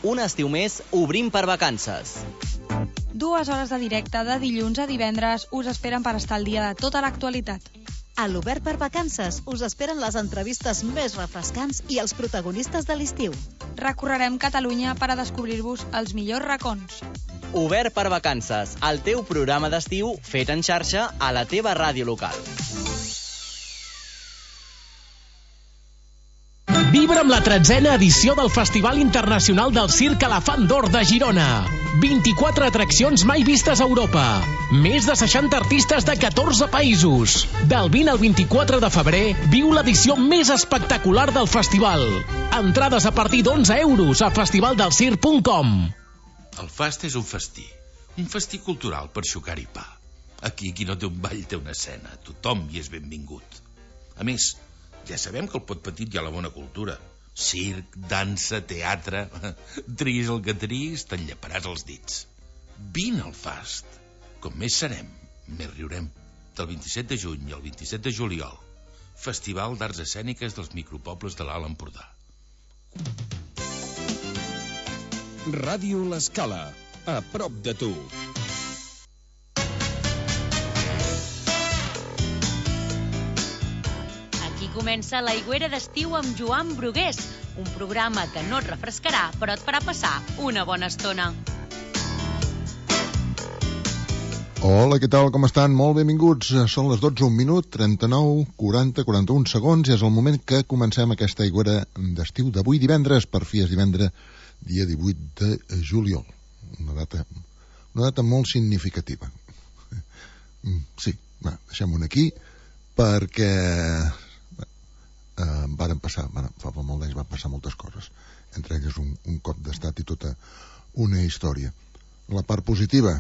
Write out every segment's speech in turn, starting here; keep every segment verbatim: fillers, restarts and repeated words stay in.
un estiu més obrim per vacances. Dues hores de directe de dilluns a divendres us esperen per estar al dia de tota l'actualitat. A l'Obert per Vacances us esperen les entrevistes més refrescants i els protagonistes de l'estiu. Recorrerem Catalunya per a descobrir-vos els millors racons. Obert per Vacances, el teu programa d'estiu fet en xarxa a la teva ràdio local. Vibra amb la tretzena edició del Festival Internacional del Circ Elefant d'Or de Girona. vint-i-quatre atraccions mai vistes a Europa. Més de seixanta artistes de catorze països. Del vint al vint-i-quatre de febrer, viu l'edició més espectacular del festival. Entrades a partir d'onze euros a festivaldelcirc punt com. El fast és un festí. Un festí cultural per xucar-hi pa. Aquí, qui no té un ball, té una escena. Tothom hi és benvingut. A més, ja sabem que al Pot Petit hi ha la bona cultura. Circ, dansa, teatre... Tris el que tris, t'enllaparàs els dits. Vine al fast. Com més serem, més riurem. Del vint-i-set de juny al vint-i-set de juliol. Festival d'Arts Escèniques dels Micropobles de l'Alt Empordà. Ràdio L'Escala, a prop de tu. Comença l'Aigüera d'estiu amb Joan Brugués, un programa que no et refrescarà, però et farà passar una bona estona. Hola, què tal, com estan? Molt benvinguts. Són les dotze, un minut, trenta-nou, quaranta, quaranta-un segons, i és el moment que comencem aquesta aigüera d'estiu d'avui divendres, per fi és divendres, dia divuit de juliol. Una data, una data molt significativa. Sí, va, deixem-ho aquí, perquè... Uh, varen passar, van, fa molt d'anys van passar moltes coses, entre elles un, un cop d'estat i tota una història. La part positiva,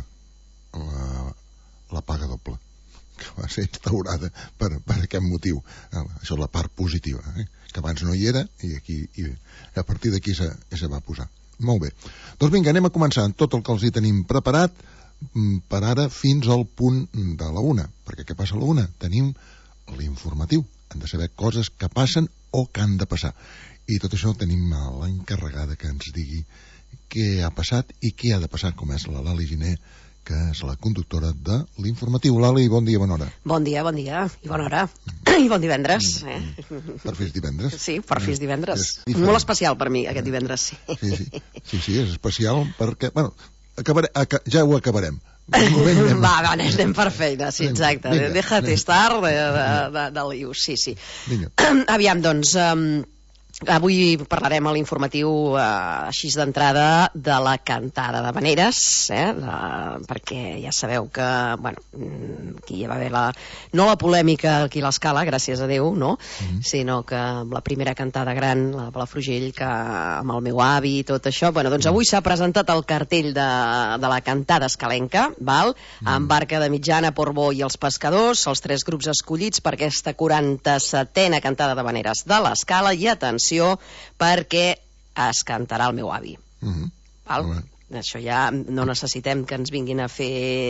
la, la paga doble, que va ser instaurada per, per aquest motiu. Uh, això és la part positiva, eh? Que abans no hi era i, aquí, i a partir d'aquí se, se va posar. Molt bé. Doncs vinga, anem a començar tot el que els hi tenim preparat per ara fins al punt de la una, perquè què passa a la una? Tenim l'informatiu. Han de saber coses que passen o que han de passar. I tot això tenim a l'encarregada que ens digui què ha passat i què ha de passar, com és la Lali Giner, que és la conductora de l'informatiu. Lali, bon dia, bona hora. Bon dia, bon dia, i bona hora. I bon divendres. Eh? Per fi és divendres. Sí, per fi és divendres. És molt especial per mi, aquest divendres. Sí, sí, sí, sí, sí és especial perquè... Bueno, acabaré, aca, ja ho acabarem. Anem... Va, va, anem per feina, sí, exacte. Vinga, Déjate vinga. Estar de, de, de, de l'Ius, sí, sí. Vinga. Aviam, doncs... Um, avui parlarem a l'informatiu eh, així d'entrada de la cantada d'havaneres, eh, de, perquè ja sabeu que, bueno, aquí hi va haver la, no la polèmica aquí a l'Escala, gràcies a Déu, no? Mm-hmm. Sinó que la primera cantada gran, la de Palafrugell, que amb el meu avi i tot això, bueno, doncs avui s'ha presentat el cartell de, de la cantada escalenca, val? Mm. Amb Barca de Mitjana, Portbou i els Pescadors, els tres grups escollits per aquesta quaranta-setena cantada d'havaneres de l'Escala, i atenció, perquè es cantarà el meu avi. Mm-hmm. Val? Mm-hmm. Això ja no necessitem que ens vinguin a fer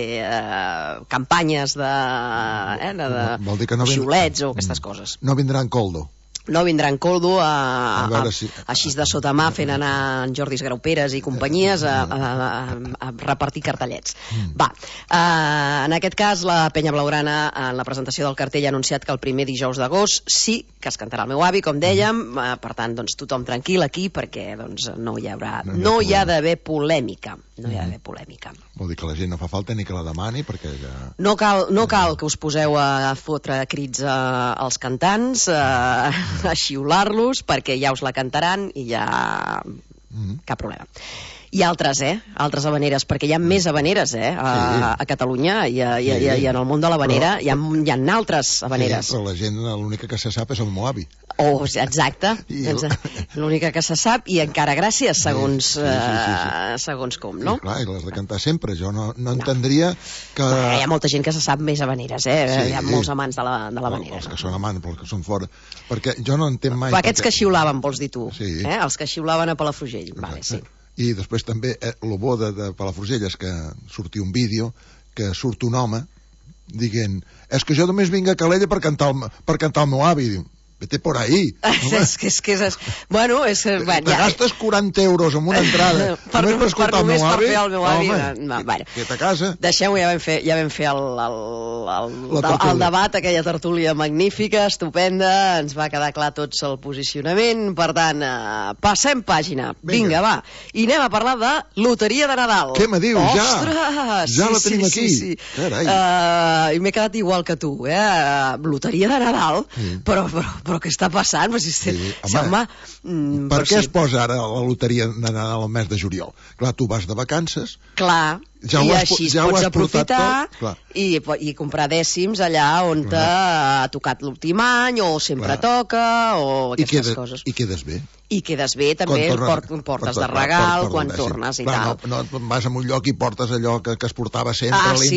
eh, campanyes de, eh, de, de, de no xiulets o aquestes coses. No vindrà en coldo. No vindrà en coldo a, a, a, si... així de sota mà fent anar en Jordi Grauperes i companyies a, a, a, a repartir cartellets. Mm. Va, uh, en aquest cas la Penya Blaugrana en la presentació del cartell ha anunciat que el primer dijous d'agost sí que es cantarà el meu avi, com dèiem, uh, per tant, doncs, tothom tranquil aquí perquè doncs, no hi haurà, no, no hi ha d'haver polèmica. No hi ha d'haver polèmica. Vol dir que la gent no fa falta ni que la demani perquè ja... No cal, no cal que us poseu a fotre crits uh, als cantants, uh, a xiular-los, perquè ja us la cantaran i ja... Mm-hmm. Cap problema. I altres, eh? Altres habaneres, perquè hi ha més habaneres, eh? A, sí. a Catalunya i, a, i, a, i en el món de l'habanera hi ha, hi ha altres habaneres. Sí, però la gent, l'única que se sap és el meu avi. Oh, exacte. L'única que se sap, i encara gràcies, segons, sí, sí, sí, sí, sí. Uh, segons com, no? Sí, clar, i les de cantar sempre. Jo no, no entendria que... Bé, hi ha molta gent que se sap més habaneres, eh? Sí, hi ha molts amants de l'habanera. Els que són amants, però els que són fora. Perquè jo no entenc mai... Però aquests perquè... que xiulaven, vols dir tu? Sí. Eh? Els que xiulaven a Palafrugell. Vale, sí. I després també eh, el bo de, de Palafrugell és que surti un vídeo que surt un home dient, és que jo només vinc a Calella per cantar el, per cantar el meu avi. Diu, vete por ahí. És que és... que és... Bueno, és... Te, te gastes quaranta euros en una entrada. per, només per escoltar per, només el meu avi. Per fer el meu avi. Home, no, bueno. Queda't a casa. Deixem-ho, ja vam fer, ja vam fer el, el, el, el, el debat, aquella tertúlia magnífica, estupenda, ens va quedar clar tots el posicionament, per tant, eh, passem pàgina. Vinga, Vinga, va. I anem a parlar de loteria de Nadal. Què me dius, ja? Ostres! Ja sí, la tenim sí, aquí. Sí, sí. Carai. Uh, I m'he quedat igual que tu, eh? Loteria de Nadal, sí. però, però, però què està passant? Pues, sí, home, mm, per què sí. es posa ara la loteria de Nadal al mes de juliol? Clar, tu vas de vacances... Clar, ja i has, així ja pots aprofitar tot, i, i comprar dècims allà on ha tocat l'últim any, o sempre clar. toca, o aquestes I quedes, coses. I quedes bé. I quedes bé, també, el port, portes de regal, quan tornes i tal. No, no vas a un lloc i portes allò que, que es portava sempre, ah, sí,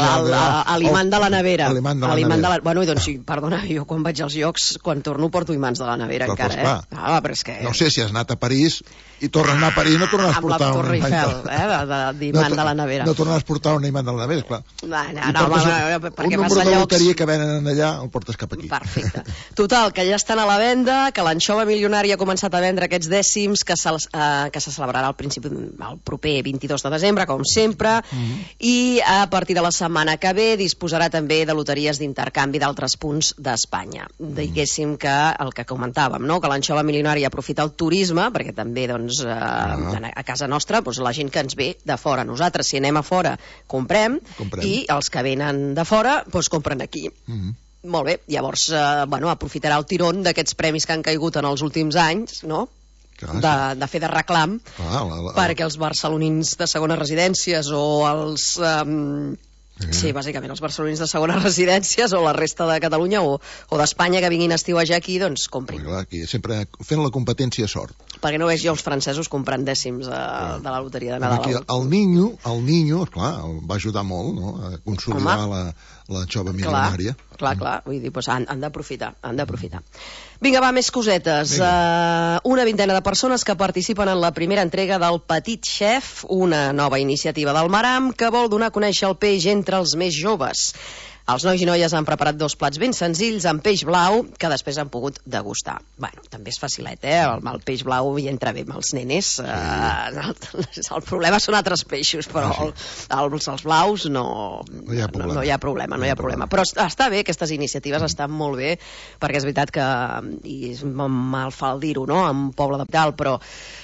l'imant de la nevera. L'imant de la nevera. Bueno, doncs sí, perdona, jo quan vaig als llocs, quan torno porto imants de la nevera però, encara, pues, eh? Ah, però és que... No sé si has anat a París i tornes a anar a París, no tornaràs a portar un imant. Amb la Torre Eiffel, eh, d'imant de la nevera. No tornaràs a portar un imant de la nevera, clar. No, no, no, home, perquè un número de loteria que venen allà, el portes cap aquí. Perfecte. Total, que ja estan a la venda, que l'anxova milionària ha començat a vendre aquests dècims que se, uh, que se celebrarà al principi el proper vint-i-dos de desembre, com sempre, mm-hmm. i a partir de la setmana que ve disposarà també de loteries d'intercanvi d'altres punts d'Espanya. Mm-hmm. Diguéssim que el que comentàvem, no? Que l'anxova milionària aprofita el turisme, perquè també doncs, uh, ah. a casa nostra doncs, la gent que ens ve de fora, nosaltres si anem a fora comprem, comprem. I els que venen de fora doncs, compren aquí. Mm-hmm. Molt bé, llavors eh, bueno, aprofitarà el tirón d'aquests premis que han caigut en els últims anys, no? De, de fer de reclam ah, la, la, perquè els barcelonins de segones residències o els um, sí. sí, bàsicament els barcelonins de segones residències o la resta de Catalunya o, o d'Espanya que vinguin a estiuejar aquí, doncs comprin. Clar, aquí sempre fent la competència sort. Perquè no veig jo els francesos comprant dècims de, de la loteria de Nadal. Aquí, el Niño, el Niño, clar, va ajudar molt, no?, a consolidar Home. la la xova milionària. Clar, clar, clar. Vull dir, doncs han, han d'aprofitar, han d'aprofitar. Vinga, va, més cosetes. Uh, una vintena de persones que participen en la primera entrega del Petit Chef, una nova iniciativa del Maram que vol donar a conèixer el peix entre els més joves. Els nois i noies han preparat dos plats ben senzills amb peix blau que després han pogut degustar. Bueno, també és facilet, eh? El, el peix blau hi entra bé amb els nenes. Sí. Uh, el, el problema són altres peixos, però ah, sí. el, els, els blaus no, no, hi ha no, no hi ha problema. No hi ha problema. Però està bé, aquestes iniciatives estan molt bé, perquè és veritat que, i és mal fa el dir-ho, no?, en un poble de tal, però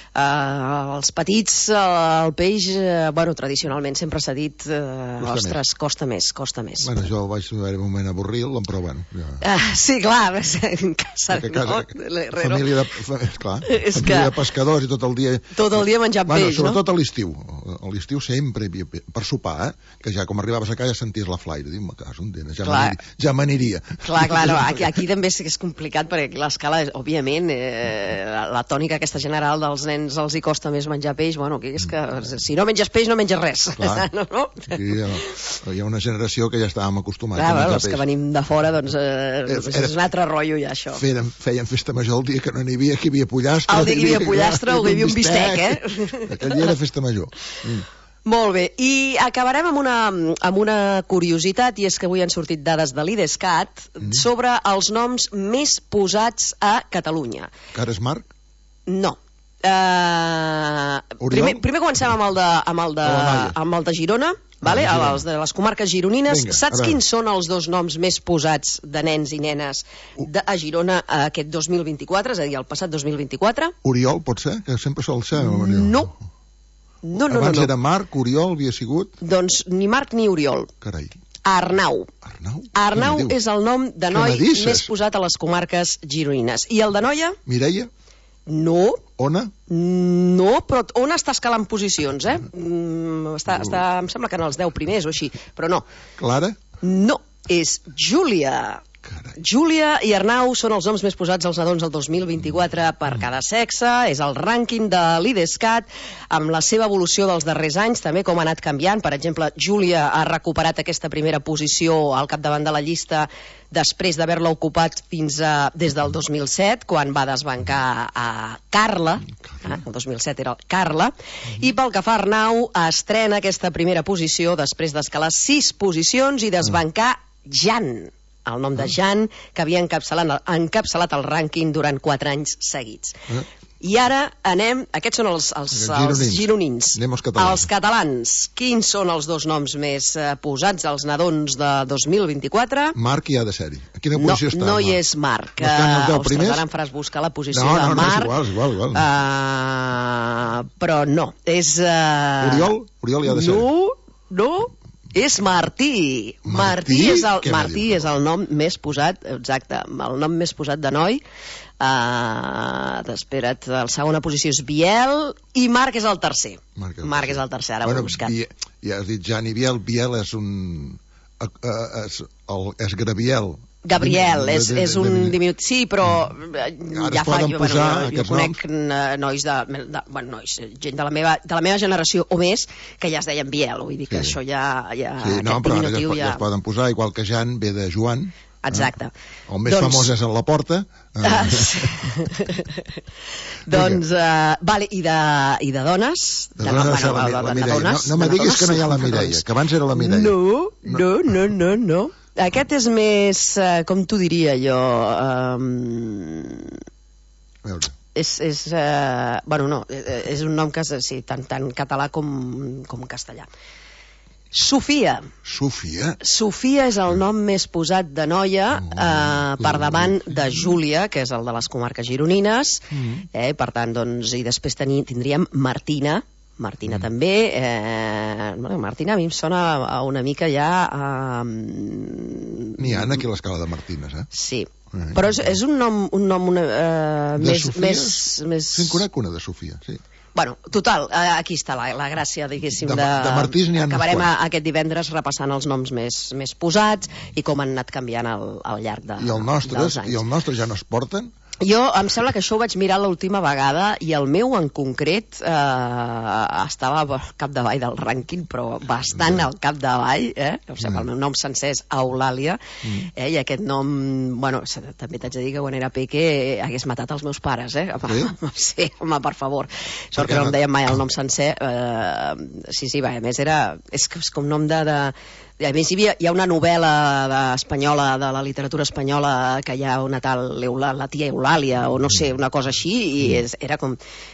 Uh, els petits, uh, el peix, uh, bueno, tradicionalment sempre s'ha dit, uh, costa ostres, més. costa més, costa més. Bueno, jo vaig haver un moment a avorrir-lo, però bueno. Ja. Uh, sí, clar, en casa, no? Família de, clar, és família que... de pescadors i tot el dia... Tot el dia menjant bueno, peix, sobretot no? Sobretot a l'estiu. A l'estiu sempre hi havia per sopar, eh? Que ja com arribaves a casa senties la flaire. Diu, cas, un dena, ja m'aniria. Clar, clar, no, aquí, aquí també és complicat perquè l'escala, òbviament, eh, la tònica aquesta general dels nens els hi costa més menjar peix, bueno, que és que si no menges peix no menges res. Clar, no, no? Aquí hi ha, hi ha una generació que ja estàvem acostumats clar, a menjar els peix. Que venim de fora, doncs eh, era, és un altre rotllo ja, això. Feien, feien festa major el dia que no n'hi havia, que hi havia pollastre. El dia que hi havia pollastre o hi havia un bistec, eh? Aquell dia era festa major. Mm. Molt bé, i acabarem amb una, amb una curiositat, i és que avui han sortit dades de l'Idescat mm. sobre els noms més posats a Catalunya. Caresmarc? No. Uh, primer, primer comencem amb el de, amb el de, amb el de Girona, vale? Ah, els de les comarques gironines. Vinga, saps quins són els dos noms més posats de nens i nenes de, a Girona aquest dos mil vint-i-quatre, és a dir, el passat dos mil vint-i-quatre? Oriol, pot ser? Que sempre sol ser. No. No, no, no. Abans no. era Marc, Oriol havia sigut? Doncs ni Marc ni Oriol. Carai. Arnau. Arnau? Arnau és el nom de noi més posat a les comarques gironines. I el de noia? Mireia? No. Ona? No, però Ona està escalant posicions, eh? Mm, està, està, em sembla que en els deu primers o així, però no. Clara? No, és Júlia. Carai. Júlia i Arnau són els noms més posats als nadons del dos mil vint-i-quatre per cada sexe. És el rànquing de l'Idescat amb la seva evolució dels darrers anys, també com ha anat canviant. Per exemple, Júlia ha recuperat aquesta primera posició al capdavant de la llista després d'haver-la ocupat fins a, des del dos mil set, quan va desbancar a Carla. Eh? El dos mil set era Carla. I pel que fa a Arnau, estrena aquesta primera posició després d'escalar sis posicions i desbancar Jan, el nom de Jan, que havia encapçalat, encapçalat el rànquing durant quatre anys seguits. Eh? I ara anem... Aquests són els, els, els gironins. gironins. Anem als catalans. Els catalans. Quins són els dos noms més eh, posats als nadons de dos mil vint-i-quatre? Marc i ha de ser-hi. A quina posició no, està? No hi és Marc. No estan els deu Ostres, primers? ara em faràs buscar la posició no, de no, Marc. No, és igual, és igual. Uh, però no. És... Uh... Oriol? Oriol hi ha de ser. No, no. És Martí. Martí, Martí és el, Martí és el nom més posat, exacte, el nom més posat de noi. Uh, espera't, la segona posició és Biel i Marc és el tercer. Marc és el, Marc és el tercer, ara bueno, ho he buscat. Biel, ja has dit Jan i Biel, Biel és un... Uh, uh, és, el, és Gabriel. Gabriel, és, és un diminutiu, sí, però ja fa, jo, bueno, jo, jo conec noms. nois de, de, bueno, nois, gent de la, meva, de la meva generació o més, que ja es deien Biel, vull dir que sí. Això ja, ja sí, no, però ara ja, ja... ja es poden posar, igual que Jan ve de Joan. Exacte. Eh? El més doncs... famós és en la porta. Eh... doncs, uh, vale, i de, i de dones? De dones, no, bueno, la, la, la, la dones, no, no me diguis dones, que no hi ha la Mireia, que abans era la Mireia. No, no, no, no, no. Aquest és més, uh, com t'ho diria jo... Um... A veure. És, és, uh, bueno, no, és un nom que és sí, tant, tant català com, com castellà. Sofia. Sofia? Sofia és el nom més posat de noia oh, eh, per davant de Júlia, que és el de les comarques gironines, mm. eh, per tant, doncs, i després teni, tindríem Martina, Martina mm. també, eh, bueno, Martina a mi em sona a una mica ja... Eh, N'hi ha aquí a l'escala de Martines, eh? Sí, eh, però és, és un nom, un nom una, eh, més, més, més... Sí, en conec una de Sofia, sí. Bueno, total, aquí està la, la gràcia, diguéssim, de... De, de Martís n'hi ha acabarem a, aquest divendres repassant els noms més, més posats i com han anat canviant al, al llarg de, I el nostre, dels anys. I el nostre ja no es porten? Jo, em sembla que això ho vaig mirar l'última vegada i el meu en concret eh, estava al capdavall del rànquing, però bastant mm. al capdavall, eh? O sigui, mm. el meu nom sencer és Eulàlia, mm. eh? I aquest nom, bueno, també t'haig de dir que quan era peque hagués matat els meus pares, eh? Sí, sí home, per favor. Sort que no em deien mai el nom sencer. Eh, sí, sí, va, a més era... És, és com nom de... de a més, hi, havia, hi ha una novel·la de, espanyola, de la literatura espanyola, que hi ha una tal, la tia Eulàlia, o no sé, una cosa així, i és, era com...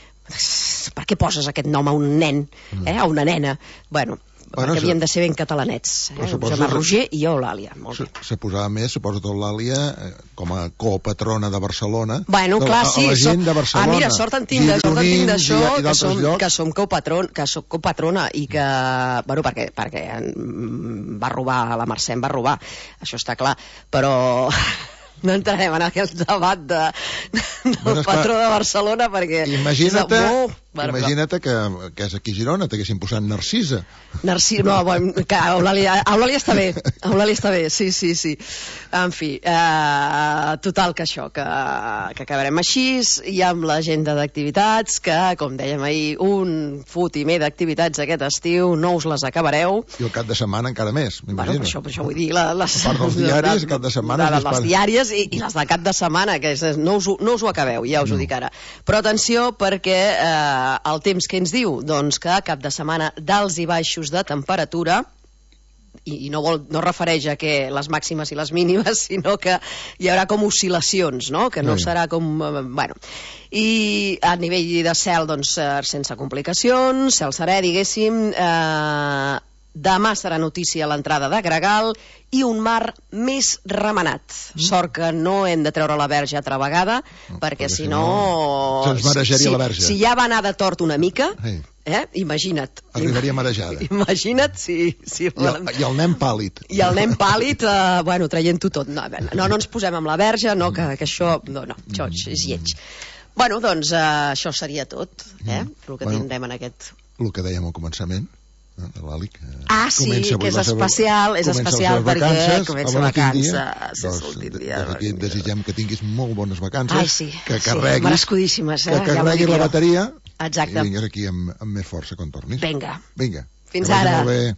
Per què poses aquest nom a un nen, eh, a una nena? Bueno, bueno perquè havien de ser ben catalanets. Eh? Gemma Roger i jo Eulàlia. Molt se, se posava més, suposo que Eulàlia, eh, com a copatrona de Barcelona. Bueno, clar, de, sí. A la gent de Barcelona. Ah, mira, sort en tinc d'això, que som, que som copatron, que soc copatrona i que, bueno, perquè, perquè va robar, la Mercè em va robar, això està clar, però... No entrarem en aquest debat de, del bueno, patró de Barcelona perquè... Imagina't, imagina't que, que és aquí a Girona, t'haguessin posat Narcisa. Narcisa, no, bueno, que Eulàlia, Eulàlia està bé, Eulàlia està bé, sí, sí, sí. En fi, eh, total que això, que, que acabarem així, i amb l'agenda d'activitats, que, com dèiem ahir, un fotimer d'activitats aquest estiu, no us les acabareu. I el cap de setmana encara més, m'imagino. Bueno, per això, per això vull dir... La, les, a part dels diaris, el cap de setmana... De, les diàries i, i les del cap de setmana, que és, no, us, no us ho acabeu, ja us no. ho dic ara. Però atenció, perquè eh, el temps que ens diu, doncs que cap de setmana d'alts i baixos de temperatura, i, i no, vol, no refereix a que les màximes i les mínimes, sinó que hi haurà com oscil·lacions, no? Que no sí. serà com... Eh, bueno, i a nivell de cel, doncs, sense complicacions, cel serè, diguéssim... Eh, demà serà notícia l'entrada de Gregal i un mar més remenat. Mm. Sort que no hem de treure la verge altra vegada, no, perquè, perquè si no... Se'ns marejaria si, la verge. Si ja va anar de tort una mica, hey. eh, imagina't. Arribaria marejada. Imagina't si... si I, el, I el nen pàl·lid. I el nen pàl·lid, eh, bueno, traient-ho tot. No, no, no ens posem amb la verge, no, que, que això... No, no, això és lleig. Bueno, doncs eh, això seria tot, eh? Mm. El que bueno, tindrem en aquest... El que dèiem al començament. l'Ali, que ah, sí, que és especial, és especial perquè comença vacances. Doncs, aquí et desitgem que tinguis molt bones vacances, Ai, sí, que carreguis, sí, merescudíssimes, eh? que carreguis ja la bateria. Exacte. I vingues aquí amb, amb més força quan tornis. Vinga. Vinga. Fins ara. Molt bé.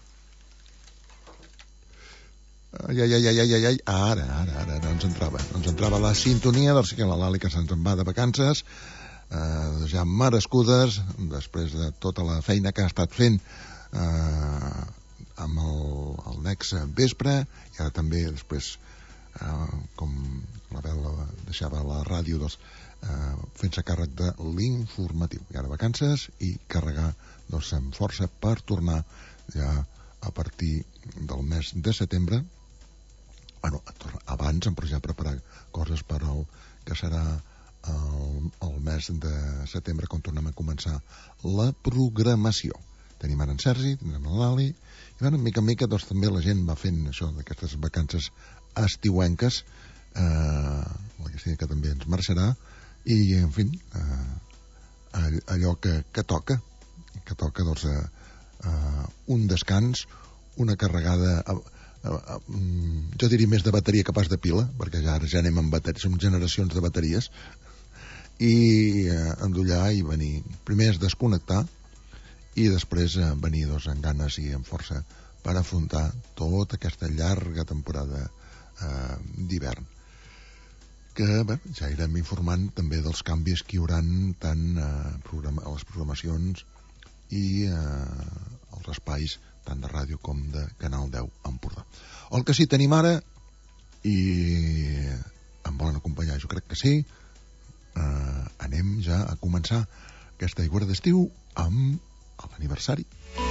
Ai, ai, ai, ai, ai, ai, ara, ara, ara, no ens entrava, no ens entrava la sintonia del que la Lali que se'ns en va de vacances, eh, ja merescudes, després de tota la feina que ha estat fent eh, amb el, el Nex vespre, i ara també després eh, com la veu deixava la ràdio, doncs, eh, fent-se càrrec de l'informatiu. I ara vacances i carregar, doncs, amb força per tornar ja a partir del mes de setembre. Bueno, abans em ja preparar coses per al que serà el, el mes de setembre, quan tornem a començar la programació. Tenim ara en Sergi, tenim en l'Ali, i bueno, mica en mica doncs, també la gent va fent això d'aquestes vacances estiuenques, eh, la que sigui que també ens marxarà, i en fi, eh, allò que, que toca, que toca doncs, eh, eh, un descans, una carregada, eh, eh, jo diria més de bateria que pas de pila, perquè ja ara ja anem amb bateries, som generacions de bateries, i eh, endollar i venir. Primer és desconnectar i després eh, venir doncs, amb ganes i amb força per afrontar tota aquesta llarga temporada eh, d'hivern, que bé, ja irem informant també dels canvis que hi haurà tant eh, programa, a les programacions i eh, als espais tant de ràdio com de Canal deu Empordà. El que sí tenim ara, i em volen acompanyar, jo crec que sí, eh, anem ja a començar aquesta aigüera d'estiu amb l'aniversari.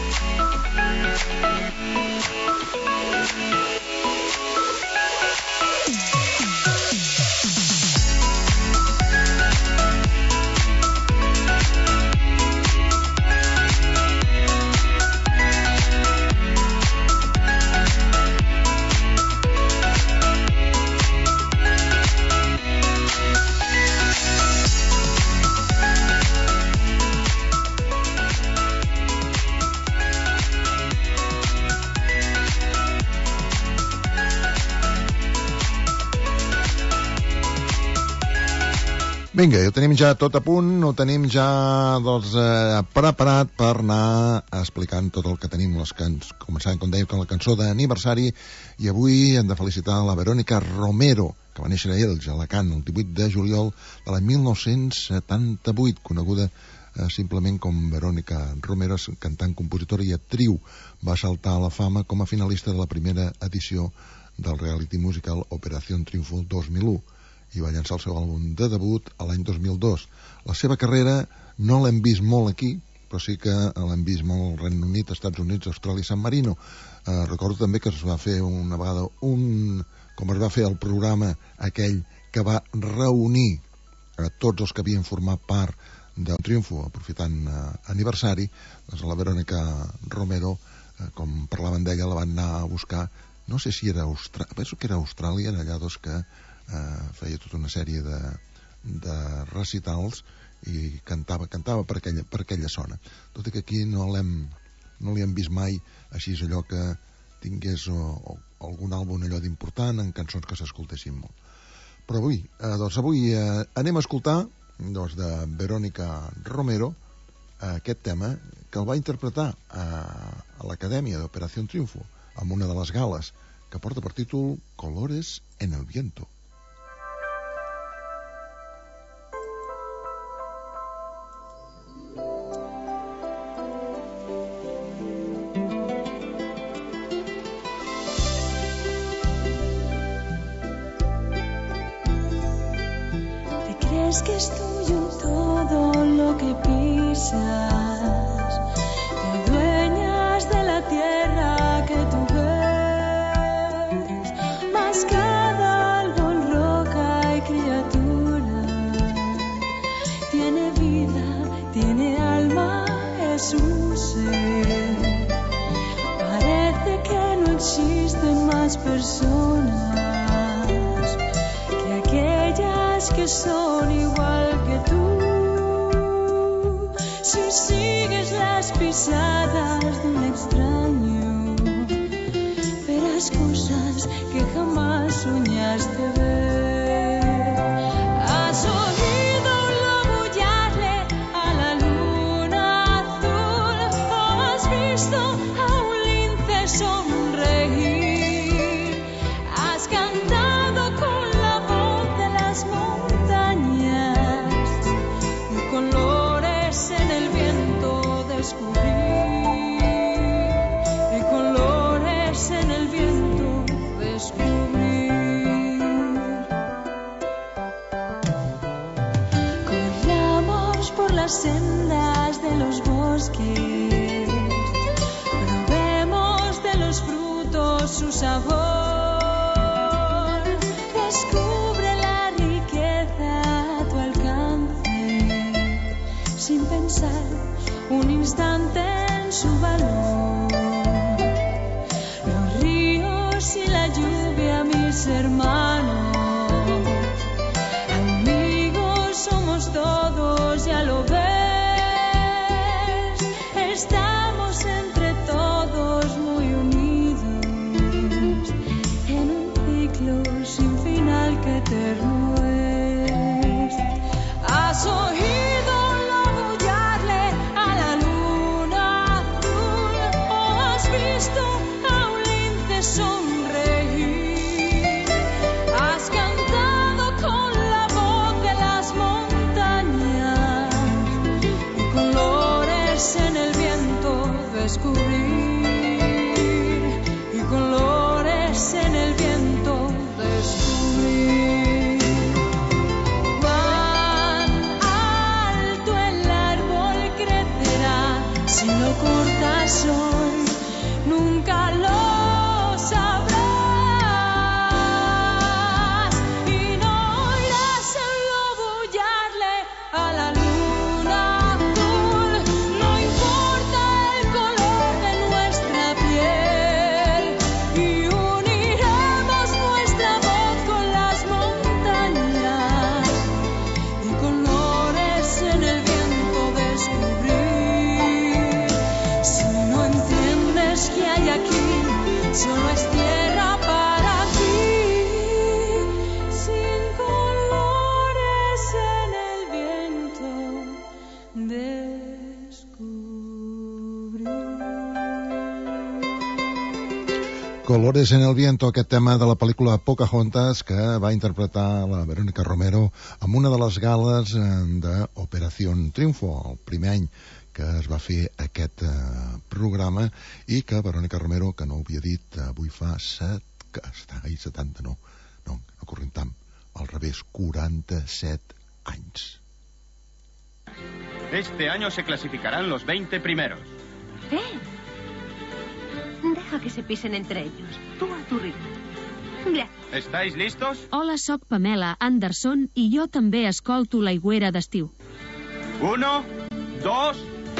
Vinga, ho tenim ja tot a punt, ho tenim ja doncs, eh, preparat per anar explicant tot el que tenim, les cans... començant, com deia, amb la cançó d'aniversari, i avui hem de felicitar la Verònica Romero, que va néixer a Elx, a Alacant, el divuit de juliol de l'any mil nou-cents setanta-vuit, coneguda eh, simplement com Verònica Romero, cantant, compositora i actriu. Va saltar a la fama com a finalista de la primera edició del reality musical Operación Triunfo dos mil u, i va llançar el seu àlbum de debut a l'any dos mil dos. La seva carrera no l'hem vist molt aquí, però sí que l'hem vist molt al Regne Unit, Estats Units, Austràlia i San Marino. Eh, recordo també que es va fer una vegada un... com es va fer el programa aquell que va reunir a tots els que havien format part del Triunfo, aprofitant eh, aniversari, doncs la Verònica Romero, eh, com parlaven d'ella, la van anar a buscar, no sé si era Austràlia, penso que era Austràlia, allà doncs que Uh, feia tota una sèrie de, de recitals i cantava, cantava per aquella, per aquella zona. Tot i que aquí no l'hem no li hem vist mai així allò que tingués o, o, algun àlbum allò d'important en cançons que s'escoltessin molt. Però avui, eh, doncs avui eh, anem a escoltar doncs, de Verònica Romero eh, aquest tema que el va interpretar a, a l'Acadèmia d'Operación Triunfo amb una de les gales que porta per títol Colores en el viento. Es que es tuyo todo lo que pisas, te dueñas de la tierra que tú ves, mas cada árbol, roca y criatura tiene vida, tiene alma, es un ser. Parece que no existen más personas que aquellas que son igual que tú. Si sigues las pisadas de un extraño, verás cosas que jamás soñaste ver. Has oído un lobo aullarle a la luna azul, o has visto a un lince sonreír. Has cantado con la voz de las montañas y colores en el viento descubrir, y colores en el viento descubrir. las sendas de los bosques, probemos de los frutos su sabor, descubre la riqueza a tu alcance, sin pensar un instante en su valor. Los ríos y la lluvia, mis hermanos, amigos somos todos, ya lo ves. Estamos entre todos muy unidos en un ciclo sin final que eterno es. ¿Has oído aullarle a la luna azul o has visto a un lince sonreír? ¿Has cantado con la voz de las montañas y colores en el viento descubrir? Y colores en el viento descubrir. Cuán alto el árbol crecerá si lo cortas hoy, nunca lo sabrás. Y no oirás el lobo aullarle a la luna azul. No importa el color de nuestra piel, y uniremos nuestra voz con las montañas y colores en el viento descubrir. Si no entiendes que hay aquí, solo es tierra para ti, sin colores en el viento descubrir. Colores en el viento, aquest tema de la pel·lícula Pocahontas que va interpretar la Verónica Romero amb una de les gales eh, d'Operación Triunfo, el primer any que es va fer aquest eh, programa, i que Verónica Romero, que no ho havia dit, avui fa set, que està ahí setanta, no, no, no corrent tant, al revés, quaranta-set anys. Este año se clasificarán los veinte primeros. ¿Eh? Deja que se pisen entre ellos. Tú a tu ritmo. Gracias. ¿Estáis listos? Hola, soc Pamela Anderson i jo també escolto La Higuera d'Estiu. Uno, dos...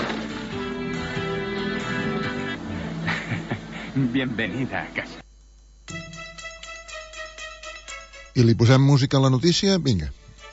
Bienvenida a casa. I li posem música a la notícia? Vinga.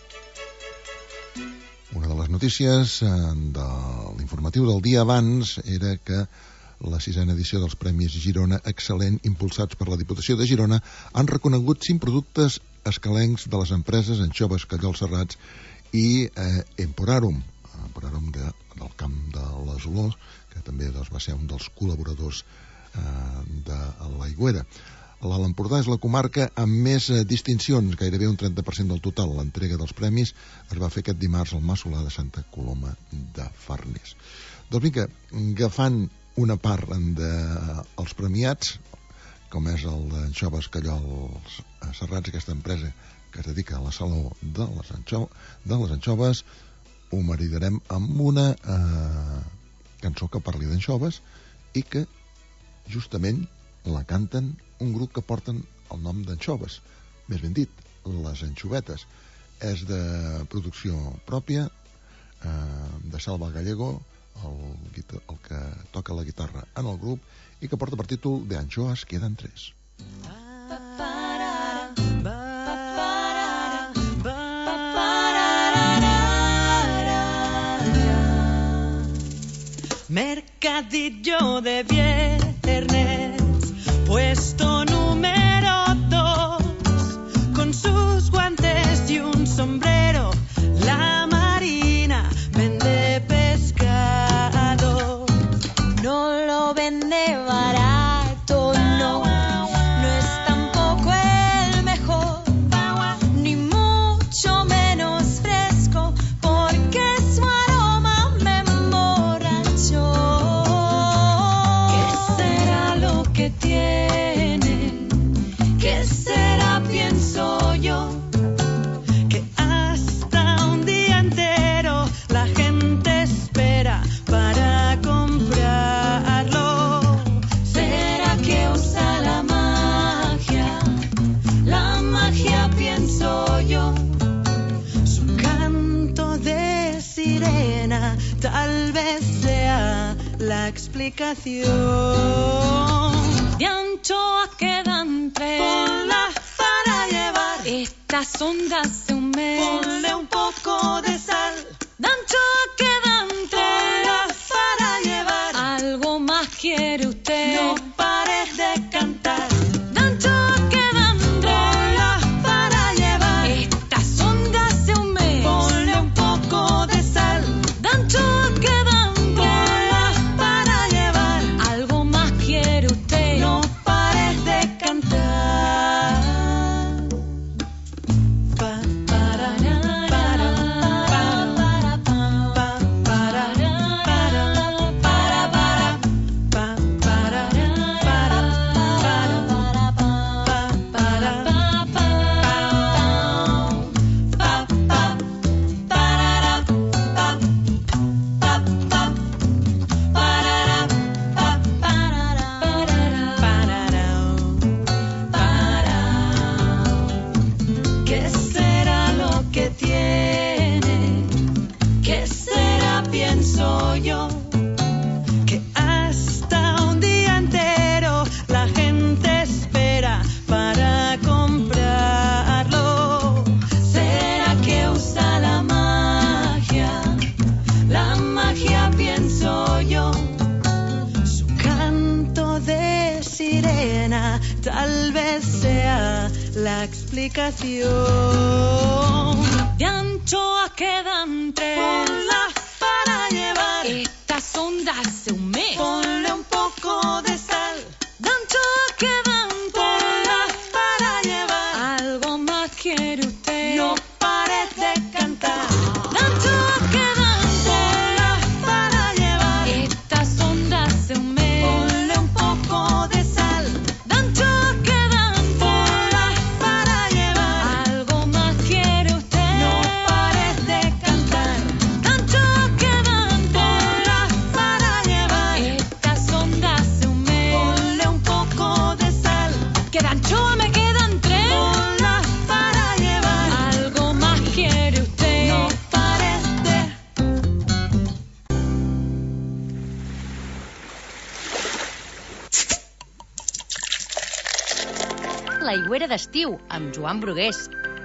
Una de les notícies eh, de l'informatiu del dia abans era que la sisena edició dels Premis Girona Excel·lent, impulsats per la Diputació de Girona, han reconegut cinc productes escalencs de les empreses Anxoves Callol Serrats i eh, Emporarum, Emporarum de, del Camp de les Olors, que també doncs, va ser un dels col·laboradors eh, de l'Aigüera. L'Alt Empordà és la comarca amb més eh, distincions, gairebé un trenta per cent del total. L'entrega dels premis es va fer aquest dimarts al Mas Solà de Santa Coloma de Farners. Doncs vinga, agafant una part dels premiats, com és el d'Anxoves Callols Serrats, aquesta empresa que es dedica a la saló de les, anxo de les anxoves, ho maridarem amb una eh, cançó que parli d'anxoves i que justament la canten un grup que porten el nom d'anxoves, més ben dit, les Anxovetes. És de producció pròpia, eh, de Salva Gallego, el, el que toca la guitarra en el grup i que porta per títol De Anchoas Quedan Tres. Mercadillo de viernes, puesto número dos, con sus guantes y un sombrero, la Marina vende pescado. No lo vende barato, no, no es tampoco el mejor, ni mucho menos fresco, porque su aroma me emborrachó. Que se sirena, tal vez sea la explicación. De anchoas quedan tres. Ponla para llevar estas ondas de un mes. Ponle un poco de sal. De anchoas quedan tres. Ponla para llevar. Algo más quiere usted. No pares de cantar. De anchoas quedan tres. Ponla para llevar. Estas ondas de un mes. Ponle un poco de sal. De anchoas quedan tres. Ponla para llevar. Algo más quiere usted. No pares de cantar. Pa, para, para, para, pa, para, para, para, para, pa, para, para, para, pa, para, pa, pa, parara, pa, pa, pa, parara, pa, parara, parara, parara. ¿Qué será lo que tiene? ¿Qué será, pienso yo? Que hasta un día entero la gente espera para comprarlo. ¿Será que usa la magia? La magia, pienso yo. Su canto de sirena tal vez sea la explicación. De anchoas quedan tres. Ponla para llevar. Estas ondas de un mes. Ponle un poco de sal. De anchoas quedan tres. Ponla para llevar. Algo más quiere usted. No pares de cantar. De anchoas quedan Ponla para llevar. tres. Estas ondas de un mes. Ponle un poco de sal. De anchoas quedan tres. Ponla para llevar. Algo más quiere usted. No pares de cantar. De anchoas quedan tres. Ponla para llevar. Estas ondas de un mes. Ponle un poco de sal. Que de anchoa me quedan tres. Ponla para llevar. Algo más quiere usted. No pares de. L'aigüera d'estiu, amb Joan Brugués.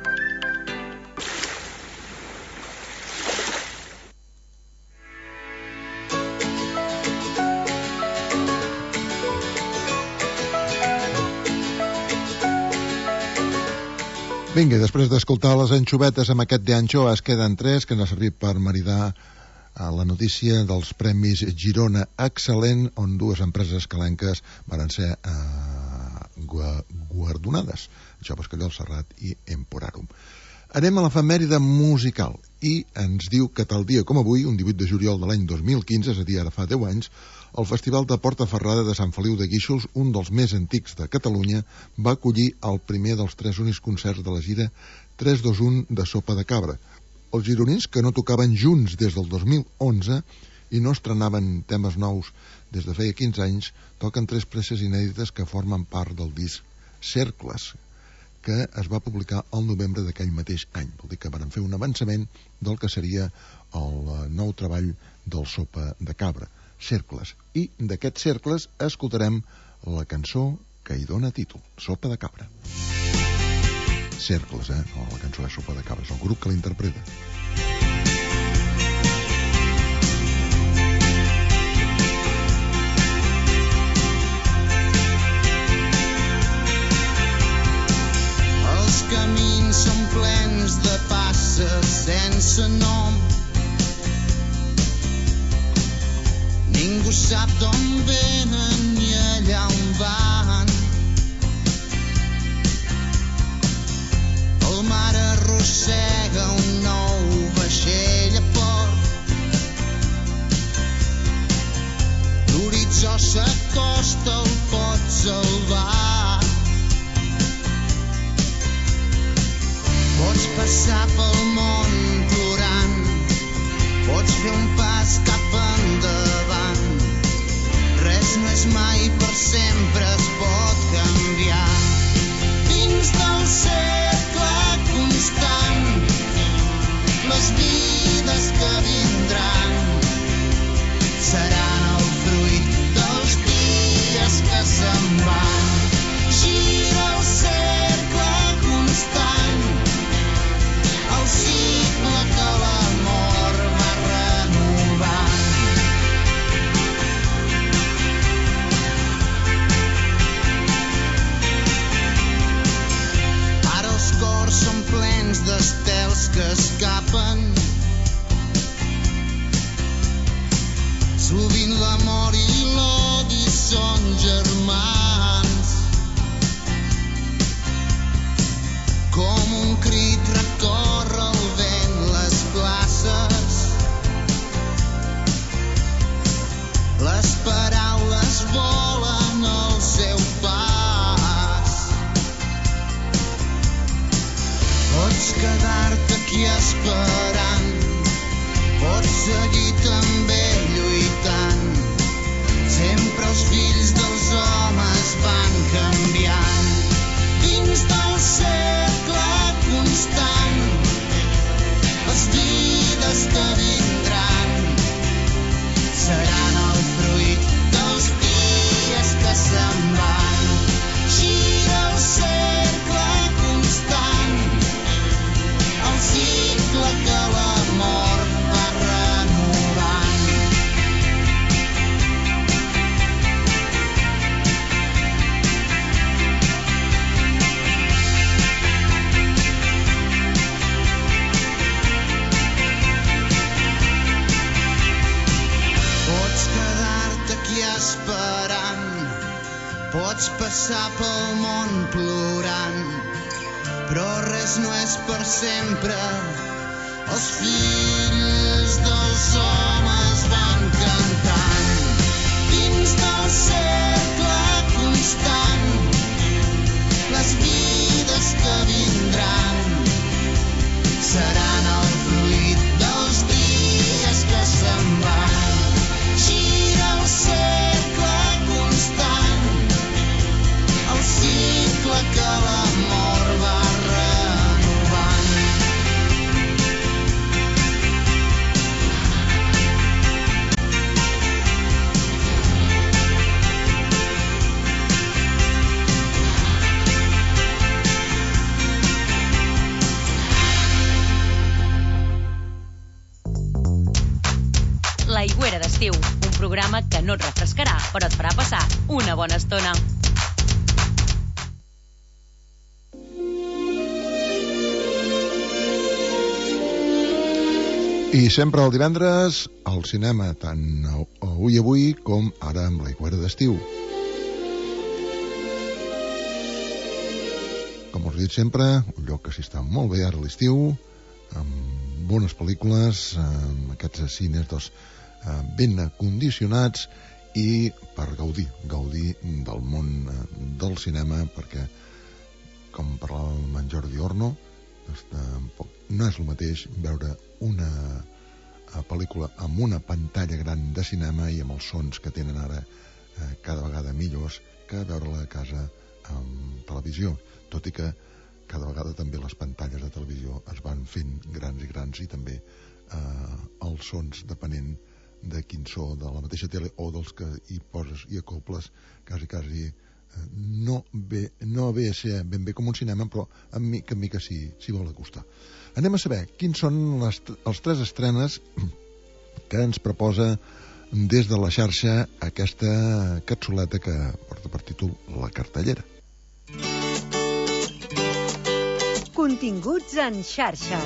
Vinga, després d'escoltar les anxovetes amb aquest de anchoas queden tres, que ens ha servit per maridar a la notícia dels Premis Girona Excel·lent, on dues empreses calenques van ser eh, guardonades. Això Pescallol, Serrat i Emporarum. Anem a l'efemèride musical i ens diu que tal dia com avui, un divuit de juliol de l'any dos mil quinze, és a dir, ara fa deu anys, el Festival de Portaferrada de Sant Feliu de Guíxols, un dels més antics de Catalunya, va acollir el primer dels tres únics concerts de la gira tres dos un de Sopa de Cabra. Els gironins, que no tocaven junts des del dos mil onze i no estrenaven temes nous des de feia quinze anys, toquen tres peces inèdites que formen part del disc Cercles, que es va publicar al novembre d'aquell mateix any. Vol dir que van fer un avançament del que seria el nou treball del Sopa de Cabra, Cercles. I d'aquests cercles escoltarem la cançó que hi dona títol, Sopa de Cabra. Cercles, eh? No, la cançó és Sopa de Cabra, és el grup que l'interpreta. Els camins són plens de passes sense nom. Ningú sap d'on venen ni allà on van. El mar arrossega un nou vaixell a port. L'horitzó s'acosta, el pot salvar. Pots passar pel món plorant, pots fer un pas cap endavant. Res no és mai per sempre, es pot canviar. Dins del cercle constant, les vides que vindran Sovint l'amor i l'odi són germans. Com un crit recorre el vent les places. Les paraules volen al seu pas. Pots quedar-te aquí esperant, pots seguir també lluitant. Sempre els fills dels homes van canviant. Dins del cercle constant, les vides que vindran seran el fruit dels dies que se'n van. Gira el cercle constant, el cicle que l'amor va renovant. Pots quedar-te aquí esperant, pots passar pel món plorant, però res no és per sempre. Els fills dels homes van cantant. Dins del cercle constant, les vides que vindran seran el fruit dels dies que se'n van. Gira el cercle constant, el cicle que l'amor va renovant. L'aigüera d'estiu, un programa que no et refrescarà, però et farà passar una bona estona. I sempre el divendres al cinema, tant avui avui com ara amb l'aigüera d'estiu. Com us he dit sempre, un lloc que s'hi està molt bé ara a l'estiu, amb bones pel·lícules, amb aquests cines doncs, ben acondicionats i per gaudir, gaudir del món del cinema, perquè, com parlàvem amb en Jordi Orno, no és el mateix veure una pel·lícula amb una pantalla gran de cinema i amb els sons que tenen ara cada vegada millors que veure-la a casa amb televisió, tot i que cada vegada també les pantalles de televisió es van fent grans i grans i també eh, els sons depenent de quin so de la mateixa tele o dels que hi poses i acoples quasi quasi eh, no, ve, no ve a ser ben bé com un cinema, però en mica en mica s'hi sí, vol acostar. Anem a saber quins són les, els tres estrenes que ens proposa des de la xarxa aquesta capsuleta que porta per títol La Cartellera. Continguts en xarxa.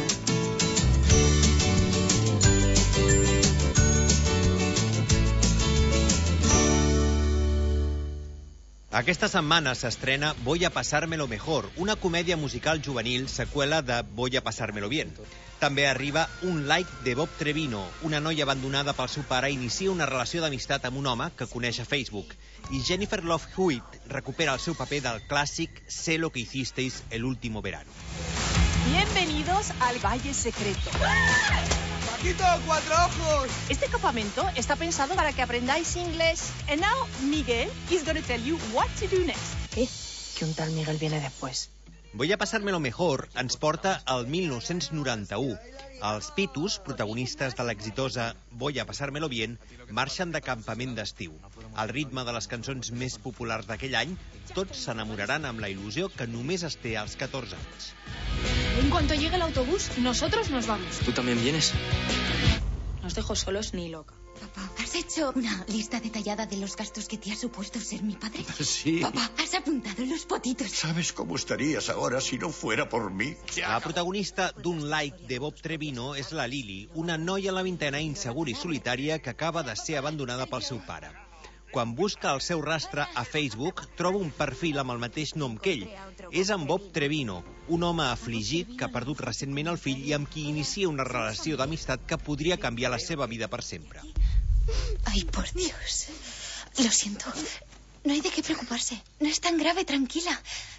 Aquesta setmana s'estrena Voy a pasármelo mejor, una comèdia musical juvenil seqüela de Voy a pasármelo bien. També arriba Un like de Bob Trevino. Una noia abandonada pel seu pare inicia una relació d'amistat amb un home que coneix a Facebook. I Jennifer Love Hewitt recupera el seu paper del clàssic Sé lo que hicisteis el último verano. Bienvenidos al Valle Secreto. ¡Paquito, cuatro ojos! Este campamento está pensado para que aprendáis inglés. And now Miguel is going to tell you what to do next. ¿Qué? Que un tal Miguel viene después. Voy a pasármelo mejor ens porta al mil nou-cents noranta-u. Els Pitus, protagonistes de l'exitosa Voy a pasármelo bien, marxen de campament d'estiu. Al ritme de les cançons més populars d'aquell any, tots s'enamoraran amb la il·lusió que només es té als catorze anys. En cuanto llegue el autobús, nosotros nos vamos. ¿Tú también vienes? No os dejo solos ni loca. Papá, ¿has hecho una lista detallada de los gastos que te ha supuesto ser mi padre? Sí. Papá, ¿has apuntado los potitos? ¿Sabes cómo estarías ahora si no fuera por mí? La protagonista d'un like de Bob Trevino és la Lily, una noia a la vintena insegura i solitària que acaba de ser abandonada pel seu pare. Quan busca el seu rastre a Facebook, troba un perfil amb el mateix nom que ell. És en Bob Trevino, un home afligit que ha perdut recentment el fill i amb qui inicia una relació d'amistat que podria canviar la seva vida per sempre. Ay, por Dios. Lo siento. No hay de qué preocuparse. No es tan grave, tranquila.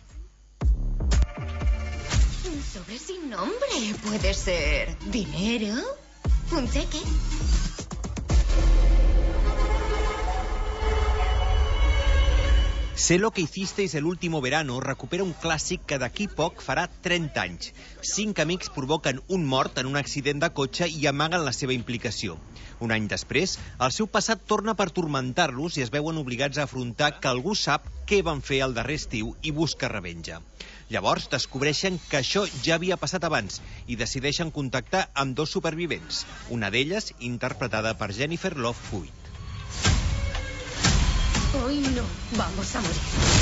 Un sobre sin nombre. Puede ser dinero, un cheque. Sé lo que hicisteis el último verano recupera un clàssic que d'aquí poc farà trenta anys. Cinc amics provoquen un mort en un accident de cotxe i amaguen la seva implicació. Un any després, el seu passat torna per turmentar-los i es veuen obligats a afrontar que algú sap què van fer el darrer estiu i busca revenja. Llavors descobreixen que això ja havia passat abans i decideixen contactar amb dos supervivents, una d'elles interpretada per Jennifer Love Hewitt. Hoy no vamos a morir.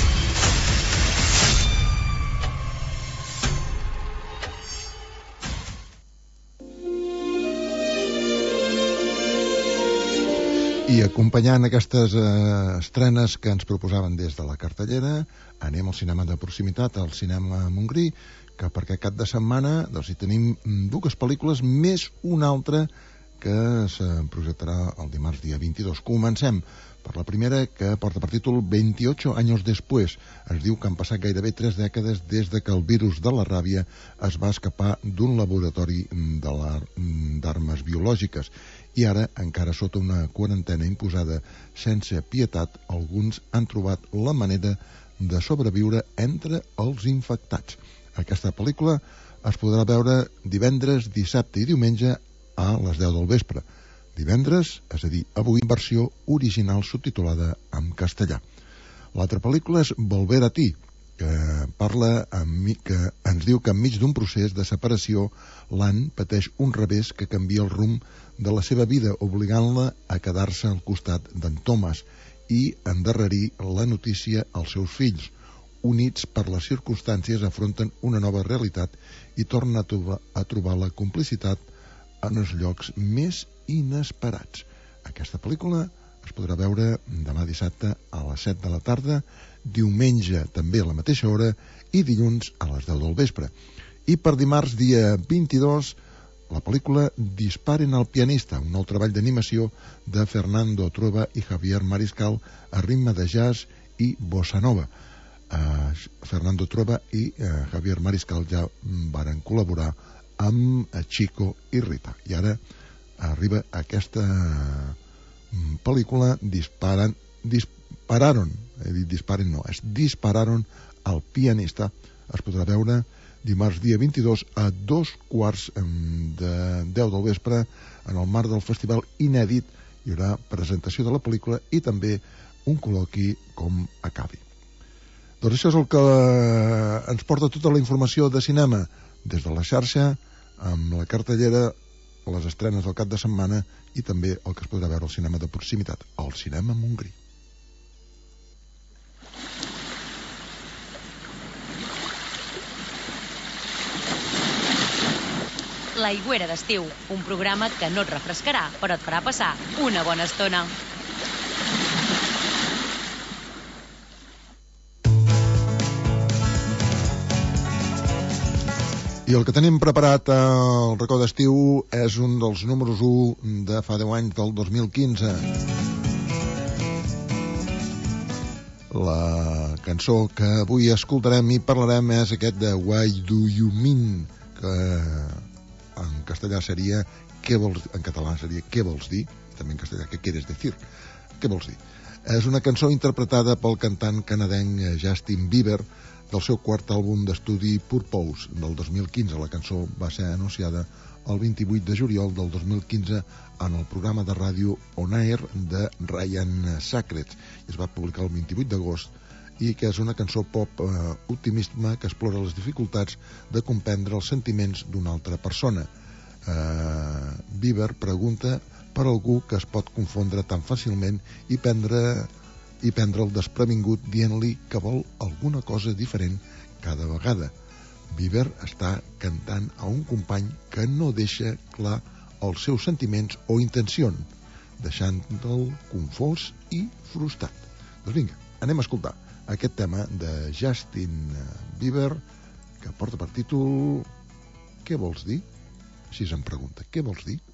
I acompanyant aquestes eh, estrenes que ens proposaven des de la cartellera, anem al cinema de proximitat, al cinema Montgrí, que per aquest cap de setmana doncs, hi tenim dues pel·lícules més una altra que es projectarà el dimarts dia vint-i-dos. Comencem per la primera, que porta per títol veintiocho años después. Es diu que han passat gairebé tres dècades des de que el virus de la ràbia es va escapar d'un laboratori d'armes biològiques. I ara, encara sota una quarantena imposada sense pietat, alguns han trobat la manera de sobreviure entre els infectats. Aquesta pel·lícula es podrà veure divendres, dissabte i diumenge a les deu del vespre. Divendres, és a dir, avui, versió original subtitulada en castellà. L'altra pel·lícula és Volver a ti, que parla amb, que ens diu que enmig d'un procés de separació l'Ann pateix un revés que canvia el rumb de la seva vida, obligant-la a quedar-se al costat d'en Thomas i endarrerir la notícia als seus fills. Units per les circumstàncies, afronten una nova realitat i tornen a trobar, a trobar la complicitat en els llocs més inesperats. Aquesta pel·lícula es podrà veure demà dissabte a les set de la tarda, diumenge també a la mateixa hora i dilluns a les deu del vespre. I per dimarts, dia vint-i-dos, la pel·lícula Disparen al pianista, un nou treball d'animació de Fernando Trueba i Javier Mariscal a ritme de jazz i bossa nova. Uh, Fernando Trueba i uh, Javier Mariscal ja varen col·laborar amb Chico i Rita. I ara arriba aquesta pel·lícula Disparen, dispararon, he dit disparen no, és Dispararon al pianista. Es podrà veure dimarts dia vint-i-dos a dos quarts de deu del vespre en el marc del festival inèdit. Hi haurà presentació de la pel·lícula i també un col·loqui com acabi. Doncs això és el que ens porta tota la informació de cinema des de la xarxa, amb la cartellera, les estrenes del cap de setmana i també el que es podrà veure al cinema de proximitat, al cinema Montgrí. L'Aigüera d'estiu, un programa que no et refrescarà, però et farà passar una bona estona. I el que tenim preparat al racó d'estiu és un dels números u de fa deu anys, del dos mil quinze. La cançó que avui escoltarem i parlarem és aquest de Why Do You Mean, que en castellà seria què vols, en català seria què vols dir, també en castellà què quieres decir, què vols dir. És una cançó interpretada pel cantant canadenc Justin Bieber del seu quart àlbum d'estudi Purpose del dos mil quinze. La cançó va ser anunciada el vint-i-vuit de juliol del dos mil quinze en el programa de ràdio On Air de Ryan Sacred. Es va publicar el vint-i-vuit d'agost i que és una cançó pop eh, optimista que explora les dificultats de comprendre els sentiments d'una altra persona. eh, Bieber pregunta per algú que es pot confondre tan fàcilment i prendre, i prendre el desprevingut dient-li que vol alguna cosa diferent cada vegada. Bieber està cantant a un company que no deixa clar els seus sentiments o intencions, deixant-el confós i frustrat. Doncs vinga, anem a escoltar aquest tema de Justin Bieber que porta per títol Què vols dir? Així em pregunta, què vols dir?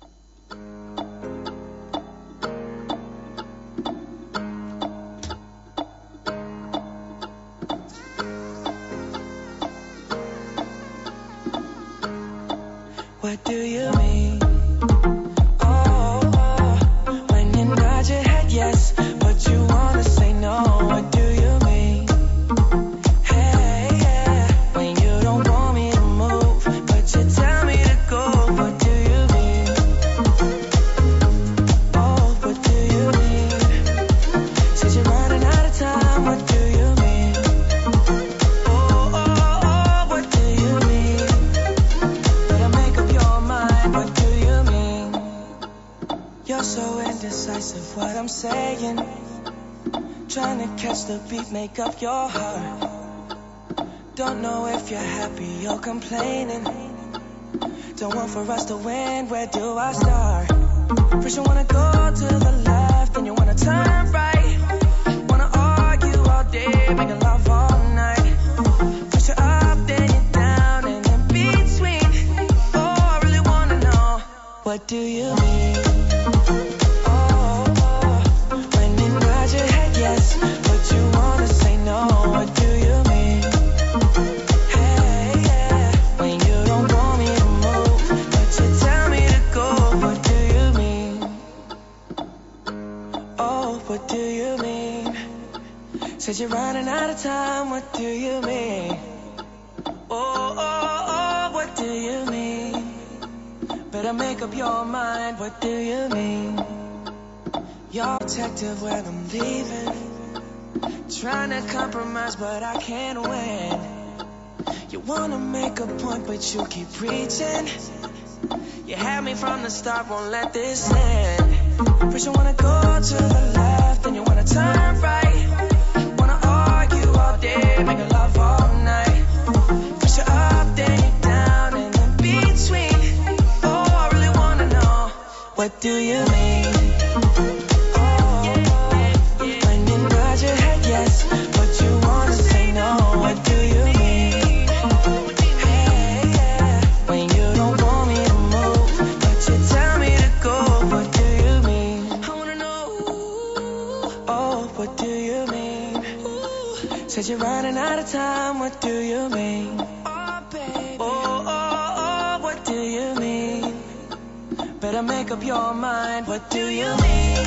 What do you mean? Oh, oh, when you nod your head yes, but you wanna say no. What do you mean? Hey, yeah, when you don't want me to move, but you tell me to go. What do you mean? Oh, what do you mean? Said you're running out of time. What do you mean? Oh, oh, oh, what do you mean? Better make up your mind. What do you mean? You're so indecisive. What I'm saying. Trying to catch the beat, make up your heart. Don't know if you're happy or complaining. Don't want for us to win, where do I start? First you wanna go to the left, then you wanna turn right. Wanna argue all day, making love all night. First you're up, then you're down, and in between. Oh, I really wanna know, what do you mean? Oh, oh, when you nod your head yes, but you wanna say no. What do you mean? Hey, yeah, when you don't want me to move, but you tell me to go. What do you mean? Oh, what do you mean? Said you're running out of time. What do you mean? Oh, oh, oh, what do you mean? Better make up your mind. What do you mean? You're protective when I'm leaving. Trying to compromise, but I can't win. You wanna make a point, but you keep preaching. You had me from the start, won't let this end. First you wanna go to the left, then you wanna turn right. Wanna argue all day, making love all night. First you're up, then you're down, and in between. Oh, I really wanna know, what do you mean? Yes, but you wanna say no. What do you mean? Hey, yeah, when you don't want me to move, but you tell me to go. What do you mean? I wanna know. Oh, what do you mean? Said you're running out of time. What do you mean? Oh, baby. Oh, oh, oh, what do you mean? Better make up your mind. What do you mean?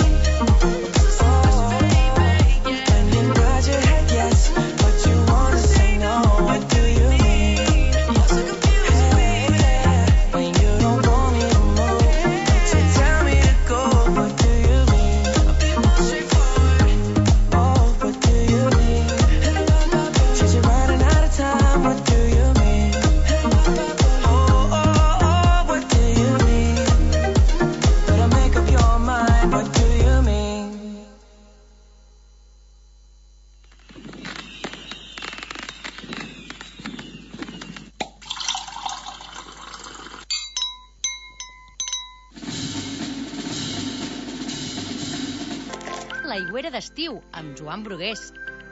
Your head yes, but you wanna say no. What do you mean? You're so confused, baby. Hey, when you don't want me to move, but you tell me to go. What do you mean? I'll be more straightforward. Oh, what do you mean? Said you're running out of time. What do you mean? Oh, oh, oh, what do you mean? Better make up your mind. What do you mean? L'aigüera d'estiu, amb Joan Brugués.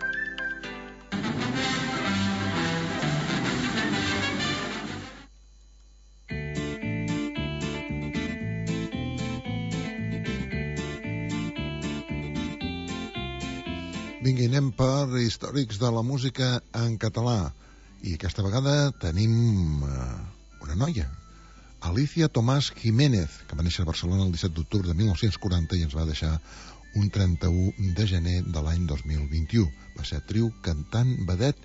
Vinga, anem per històrics de la música en català. I aquesta vegada tenim uh, una noia, Alicia Tomàs Jiménez, que va néixer a Barcelona el disset d'octubre de mil nou-cents quaranta i ens va deixar un trenta-u de gener de l'any dos mil vint-i-u. Va ser actriu, cantant, vedet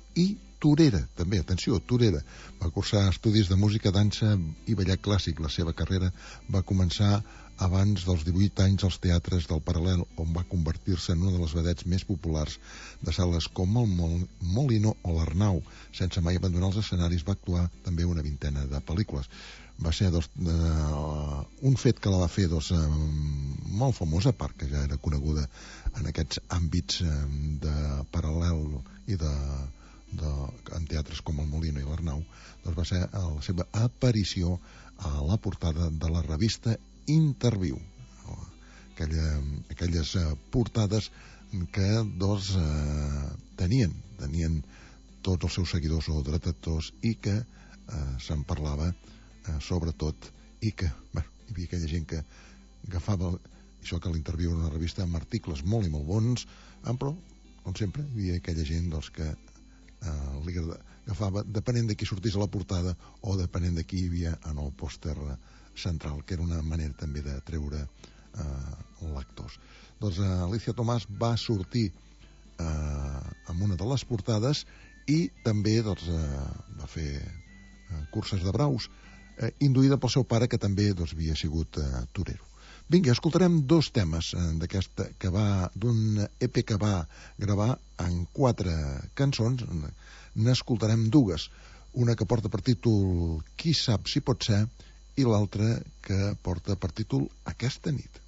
i torera, també, atenció, torera. Va cursar estudis de música, dansa i ballet clàssic. La seva carrera va començar abans dels divuit anys als teatres del Paral·lel, on va convertir-se en una de les vedets més populars de sales com el Mol Molino o l'Arnau. Sense mai abandonar els escenaris, va actuar també una vintena de pel·lícules. Va ser doncs, uh, un fet que la va fer doncs, uh, molt famosa, a part que ja era coneguda en aquests àmbits uh, de Paral·lel i de, de, en teatres com el Molino i l'Arnau, doncs va ser uh, la seva aparició a la portada de la revista Interview, aquella, aquelles uh, portades que doncs, uh, tenien, tenien tots els seus seguidors o detractors i que uh, se'n parlava uh, sobretot, i que bueno, hi havia aquella gent que agafava això, que l'Interview era una revista amb articles molt i molt bons, però com sempre hi havia aquella gent doncs, que uh, li agafava depenent de qui sortís a la portada o depenent de qui hi havia en el pòster central, que era una manera també de treure eh, lectors. Doncs eh, Alicia Tomàs va sortir eh, amb una de les portades i també doncs, eh, va fer eh, curses de braus, eh, induïda pel seu pare, que també doncs, havia sigut eh, torero. Vinga, escoltarem dos temes eh, d'aquesta que va d'un E P que va gravar en quatre cançons. N'escoltarem dues, una que porta per títol Qui sap si pot ser, i l'altra que porta per títol Aquesta nit.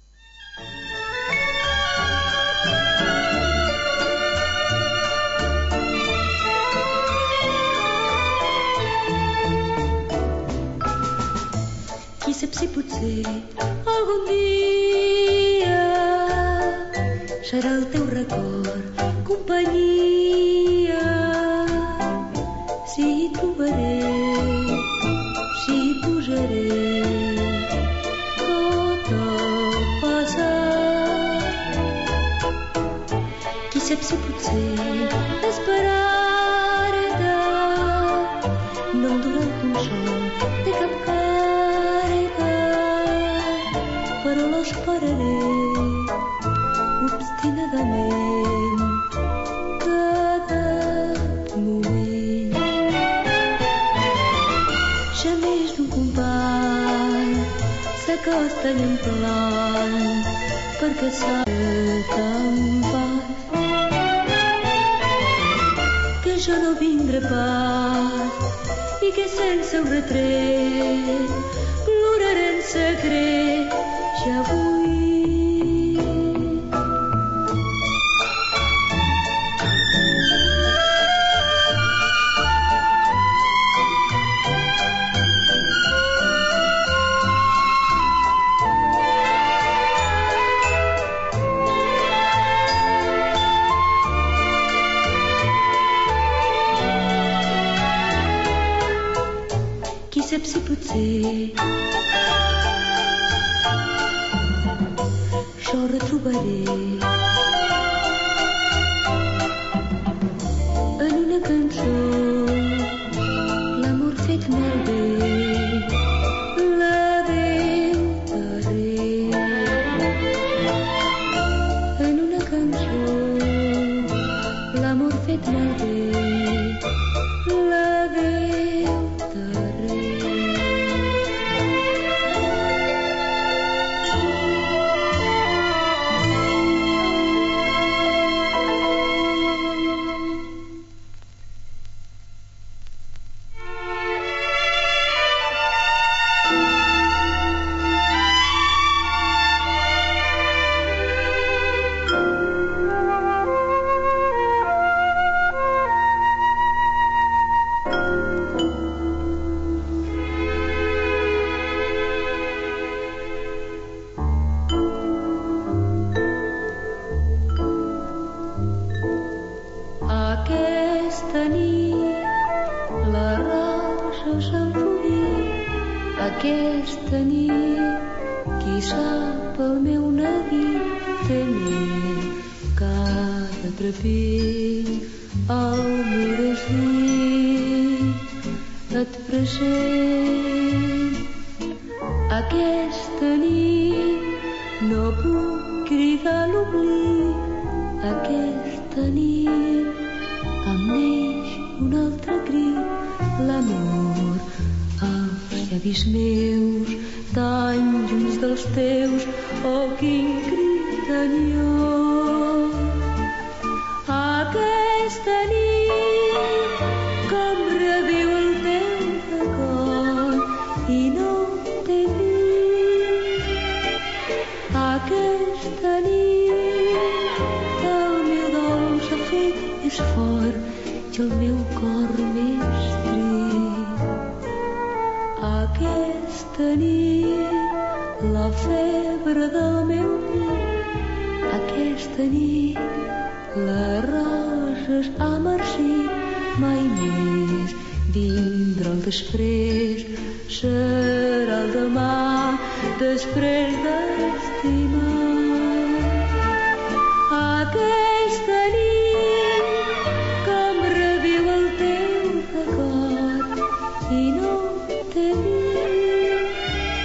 Qui sap si potser algun dia serà el teu record companyia, si hi trobaré, si hi posaré tot el passat. Qui sap si potser esperar-te no em dura el consol de cap càrrega, però l'esperaré obstinadament cada moment. Ja més d'un company s'acosta i em plany perquè sap que te'n vas, que jo no vindré pas i que sense un retret ploraré en secret ja avui. Sap si potser jo retrobaré en una cançó l'amor fet malbé, la veu darrer. En una cançó l'amor fet malbé, la veu darrer. Aquesta nit la rosa s'enfolia, aquesta nit qui sap el meu neguit tenir cada trapell al meu desig et present. Aquesta nit no puc cridar l'oblit, aquesta nit amb nit un altre crit l'amor als llavis meus tan lluny dels teus, oh quin crit d'enyor. Aquesta nit com reviu el teu record i no t'he vist. Aquesta nit el meu dolç ha fet més fort i el meu cor més trist. Aquesta nit la febre del meu pit, aquesta nit les roses ha marcit, mai més vindrà el després, serà el demà, després d'estimar. Aquesta nit com reviu el teu record i no t'he vist.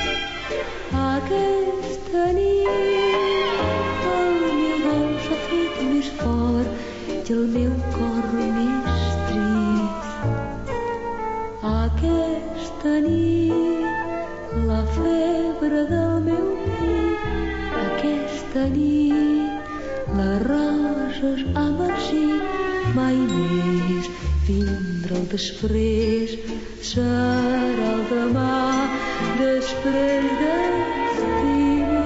Aquesta nit el meu dolç ha fet més fort i el meu cor més trist. Aquesta nit la febre del meu pit, aquesta nit les roses ha marcit, mai més vindrà el després, serà el demà, després d'estimar.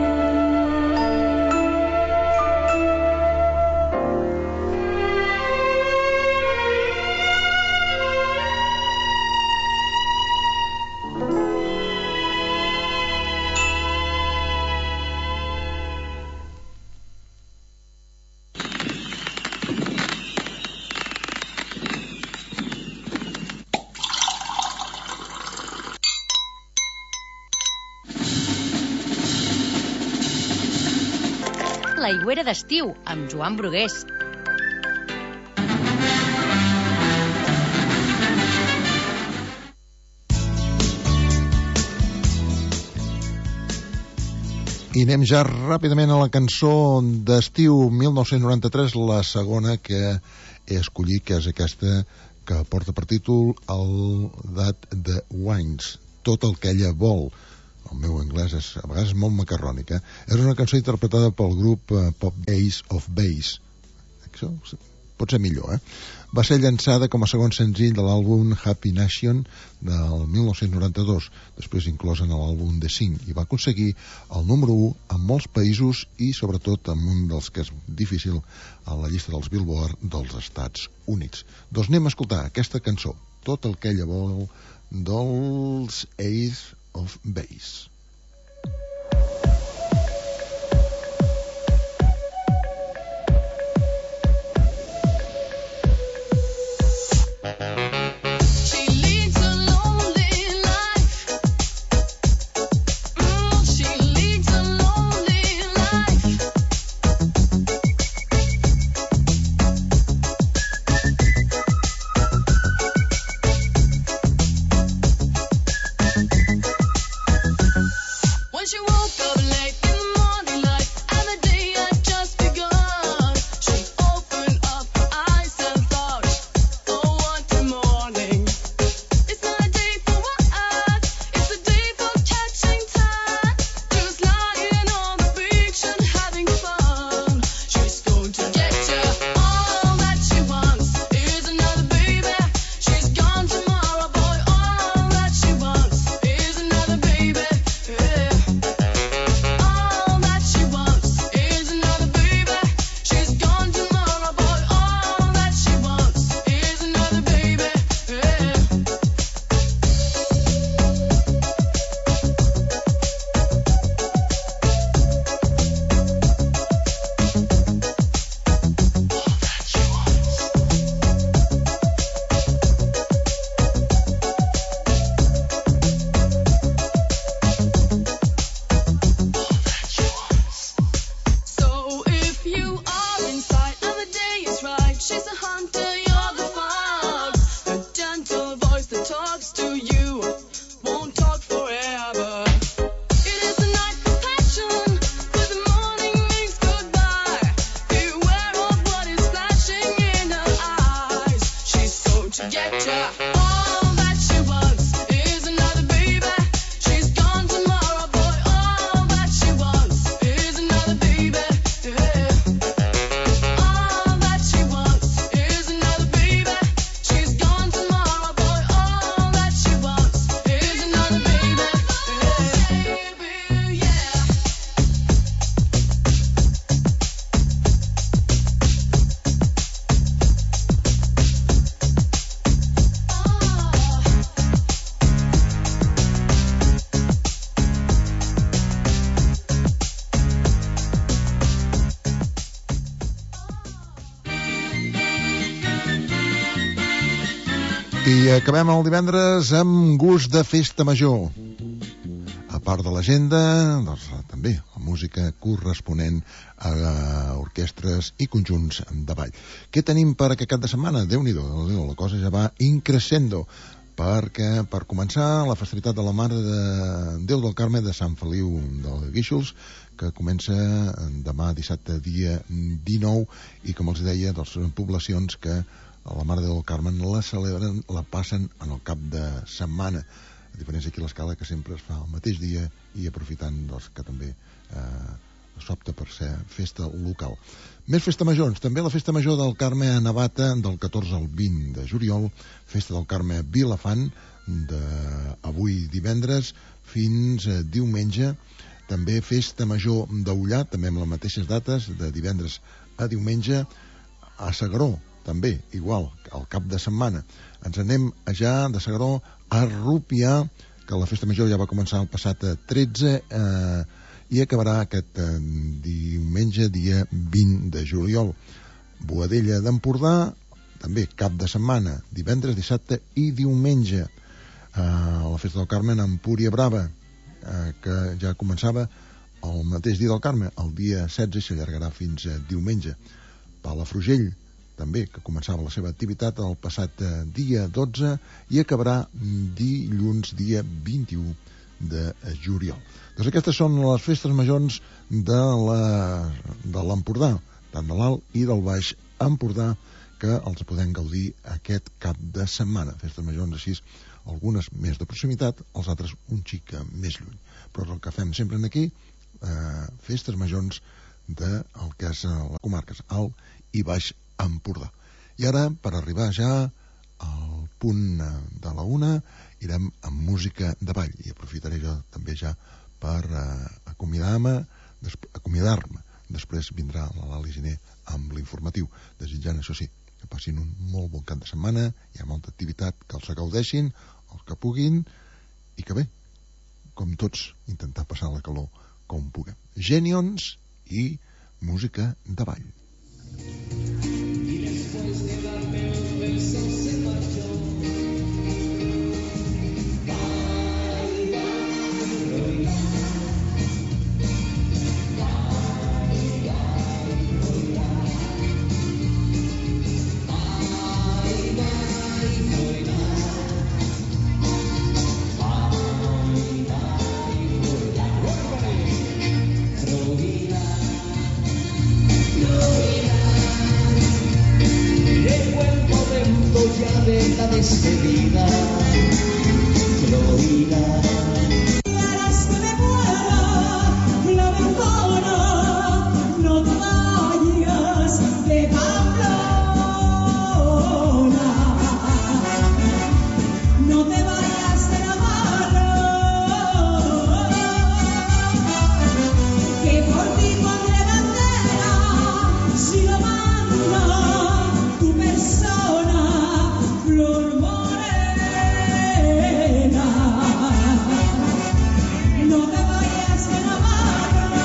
L'aigüera d'estiu, amb Joan Brugués. I anem ja ràpidament a la cançó d'estiu mil nou-cents noranta-tres, la segona que he escollit, que és aquesta que porta per títol el That the Wines, tot el que ella vol. El meu anglès és a vegades molt macarrònic, eh? És una cançó interpretada pel grup uh, Pop Ace of Base. Això pot ser millor, eh? Va ser llançada com a segon senzill de l'àlbum Happy Nation del mil nou-cents noranta-dos, després inclòs en l'àlbum The Sing, i va aconseguir el número u en molts països i sobretot en un dels que és difícil a la llista dels Billboard dels Estats Units. Doncs anem a escoltar aquesta cançó, tot el que ella vol, dels Ace of Base. I acabem el divendres amb gust de festa major. A part de l'agenda, doncs, també la música corresponent a orquestres i conjunts de ball. Què tenim per aquest cap de setmana? Déu-n'hi-do, la cosa ja va increscendo, perquè per començar la festivitat de la Mare de Déu del Carme de Sant Feliu de Guíxols, que comença demà dissabte dia dinou, i com els deia, doncs, poblacions que a la Mare de Déu del Carme la celebren, la passen en el cap de setmana, a diferència aquí a l'Escala, que sempre es fa el mateix dia, i aprofitant doncs, que també eh, s'opta per ser festa local. Més festa majors, també la festa major del Carme a Navata del catorze al vint de juliol, festa del Carme a Vilafant d'avui divendres fins a diumenge, també festa major d'Ullà, també amb les mateixes dates, de divendres a diumenge, a S'Agaró, també, igual, al cap de setmana. Ens anem ja de S'Agaró a Rupià, que la festa major ja va començar el passat tretze eh, i acabarà aquest eh, diumenge, dia vint de juliol. Boadella d'Empordà, també cap de setmana, divendres, dissabte i diumenge. Eh, la festa del Carme en Empúria Brava, eh, que ja començava el mateix dia del Carme, el dia setze, i s'allargarà fins a diumenge. Palafrugell, també, que començava la seva activitat el passat dia dotze i acabarà dilluns dia vint-i-u de juliol. Doncs aquestes són les festes majors de l'Empordà, tant de l'Alt i del Baix Empordà, que els podem gaudir aquest cap de setmana. Festes majors així, algunes més de proximitat, els altres un xic més lluny. Però és el que fem sempre aquí, eh, festes majors del que és les comarques Alt i Baix Empordà. I ara, per arribar ja al punt de la una, irem amb música de ball, i aprofitaré jo també ja per eh, acomiadar-me, acomiadar-me. Després vindrà la Lali Giner amb l'informatiu, desitjant, això sí, que passin un molt bon cap de setmana, hi ha molta activitat, que els gaudeixin, els que puguin, i que bé, com tots, intentar passar la calor com puguem. Genions i música de ball. Despedida, Florida. Harás que me muera, la ventana, no te vayas de Pamplona, no te vayas de Navarra, que por ti pondré bandera, si lo manda tu persona, Flor Morena. No te vayas de Navarra.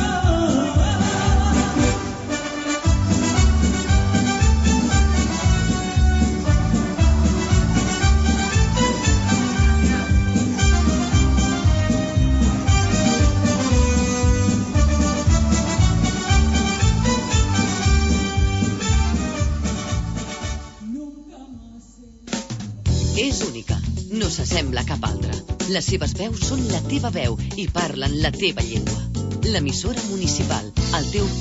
És única, no s'assembla a cap altra. Les seves veus són la teva veu i parlen la teva llengua. L'emissora municipal, el teu